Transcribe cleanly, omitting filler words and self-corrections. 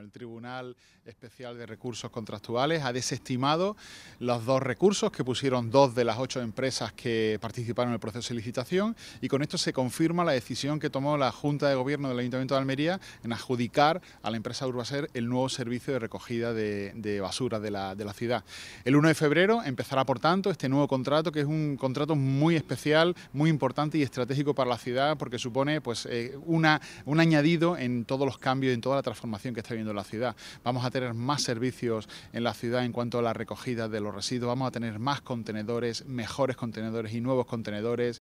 el Tribunal Especial de Recursos Contractuales ha desestimado los 2 recursos que pusieron 2 de las 8 empresas que participaron en el proceso de licitación, y con esto se confirma la decisión que tomó la Junta de Gobierno del Ayuntamiento de Almería en adjudicar a la empresa Urbaser el nuevo servicio de recogida de basura de la ciudad. El 1 de febrero empezará, por tanto, este nuevo contrato, que es un contrato muy especial, muy importante y estratégico para la ciudad, porque supone pues, un añadido en todos los cambios, en toda la transformación que está viviendo la ciudad. Vamos a tener más servicios en la ciudad en cuanto a la recogida de los residuos, vamos a tener más contenedores, mejores contenedores y nuevos contenedores,